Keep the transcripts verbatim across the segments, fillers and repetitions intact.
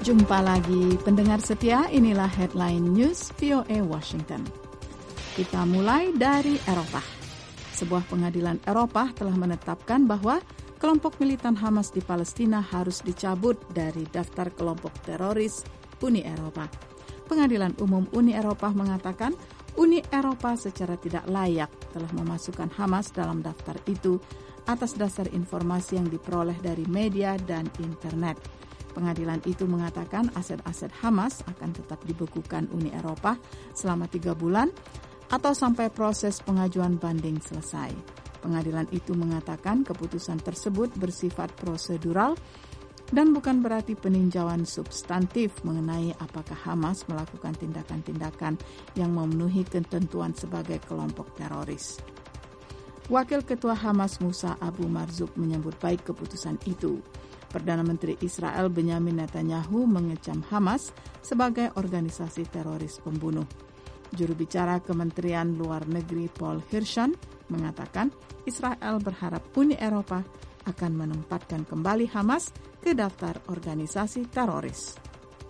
Jumpa lagi pendengar setia, inilah Headline News V O A Washington. Kita mulai dari Eropa. Sebuah pengadilan Eropa telah menetapkan bahwa kelompok militan Hamas di Palestina harus dicabut dari daftar kelompok teroris Uni Eropa. Pengadilan Umum Uni Eropa mengatakan Uni Eropa secara tidak layak telah memasukkan Hamas dalam daftar itu atas dasar informasi yang diperoleh dari media dan internet. Pengadilan itu mengatakan aset-aset Hamas akan tetap dibekukan Uni Eropa selama tiga bulan atau sampai proses pengajuan banding selesai. Pengadilan itu mengatakan keputusan tersebut bersifat prosedural dan bukan berarti peninjauan substantif mengenai apakah Hamas melakukan tindakan-tindakan yang memenuhi ketentuan sebagai kelompok teroris. Wakil Ketua Hamas Musa Abu Marzuk menyambut baik keputusan itu. Perdana Menteri Israel Benyamin Netanyahu mengecam Hamas sebagai organisasi teroris pembunuh. Juru bicara Kementerian Luar Negeri Paul Hirschan mengatakan Israel berharap Uni Eropa akan menempatkan kembali Hamas ke daftar organisasi teroris.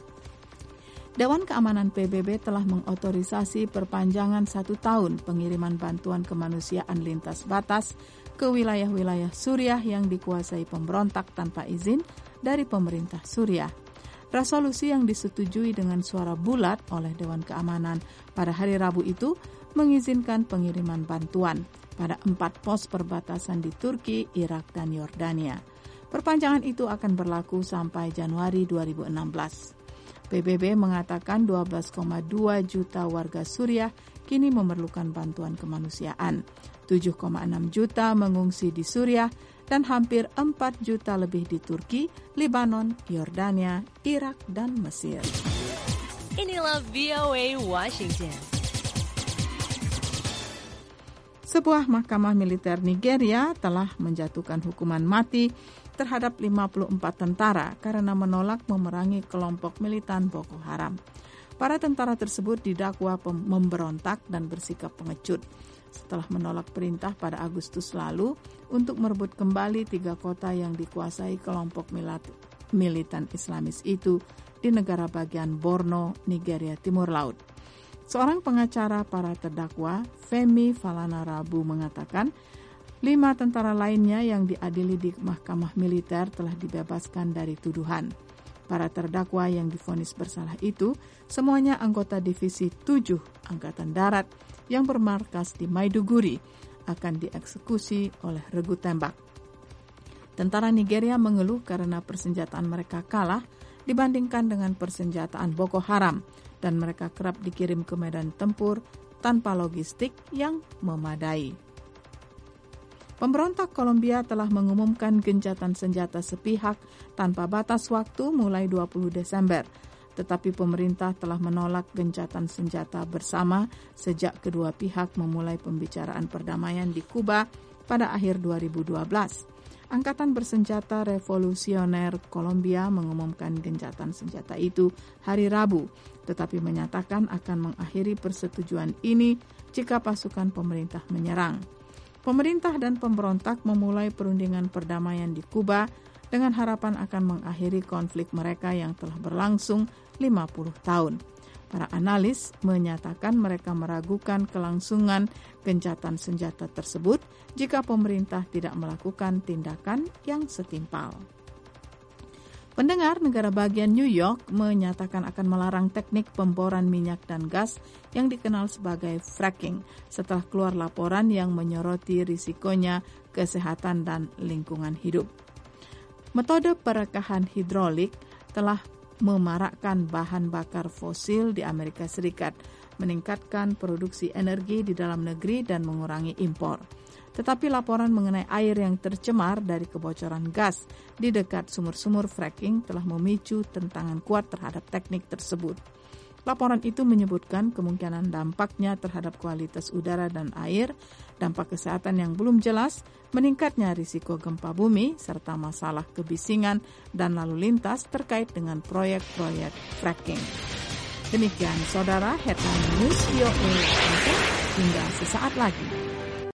Dewan Keamanan P B B telah mengotorisasi perpanjangan satu tahun pengiriman bantuan kemanusiaan lintas batas ke wilayah-wilayah Suriah yang dikuasai pemberontak tanpa izin dari pemerintah Suriah. Resolusi yang disetujui dengan suara bulat oleh Dewan Keamanan pada hari Rabu itu mengizinkan pengiriman bantuan pada empat pos perbatasan di Turki, Irak, dan Yordania. Perpanjangan itu akan berlaku sampai Januari dua ribu enam belas. P B B mengatakan dua belas koma dua juta warga Suriah kini memerlukan bantuan kemanusiaan. tujuh koma enam juta mengungsi di Suriah dan hampir empat juta lebih di Turki, Lebanon, Yordania, Irak, dan Mesir. Inilah V O A Washington. Sebuah mahkamah militer Nigeria telah menjatuhkan hukuman mati terhadap lima puluh empat tentara karena menolak memerangi kelompok militan Boko Haram. Para tentara tersebut didakwa memberontak dan bersikap pengecut setelah menolak perintah pada Agustus lalu untuk merebut kembali tiga kota yang dikuasai kelompok militan Islamis itu di negara bagian Borno, Nigeria Timur Laut. Seorang pengacara para terdakwa, Femi Falana Rabu, mengatakan lima tentara lainnya yang diadili di mahkamah militer telah dibebaskan dari tuduhan. Para terdakwa yang divonis bersalah itu semuanya anggota Divisi tujuh Angkatan Darat yang bermarkas di Maiduguri akan dieksekusi oleh regu tembak. Tentara Nigeria mengeluh karena persenjataan mereka kalah dibandingkan dengan persenjataan Boko Haram dan mereka kerap dikirim ke medan tempur tanpa logistik yang memadai. Pemberontak Kolombia telah mengumumkan gencatan senjata sepihak tanpa batas waktu mulai dua puluh Desember, tetapi pemerintah telah menolak gencatan senjata bersama sejak kedua pihak memulai pembicaraan perdamaian di Kuba pada akhir dua ribu dua belas. Angkatan Bersenjata Revolusioner Kolombia mengumumkan gencatan senjata itu hari Rabu, tetapi menyatakan akan mengakhiri persetujuan ini jika pasukan pemerintah menyerang. Pemerintah dan pemberontak memulai perundingan perdamaian di Kuba dengan harapan akan mengakhiri konflik mereka yang telah berlangsung lima puluh tahun. Para analis menyatakan mereka meragukan kelangsungan gencatan senjata tersebut jika pemerintah tidak melakukan tindakan yang setimpal. Pendengar, negara bagian New York menyatakan akan melarang teknik pemboran minyak dan gas yang dikenal sebagai fracking setelah keluar laporan yang menyoroti risikonya kesehatan dan lingkungan hidup. Metode perekahan hidrolik telah memarakkan bahan bakar fosil di Amerika Serikat, meningkatkan produksi energi di dalam negeri dan mengurangi impor. Tetapi laporan mengenai air yang tercemar dari kebocoran gas di dekat sumur-sumur fracking telah memicu tentangan kuat terhadap teknik tersebut. Laporan itu menyebutkan kemungkinan dampaknya terhadap kualitas udara dan air, dampak kesehatan yang belum jelas, meningkatnya risiko gempa bumi, serta masalah kebisingan dan lalu lintas terkait dengan proyek-proyek fracking. Demikian, Saudara, Headline News V O A hingga sesaat lagi.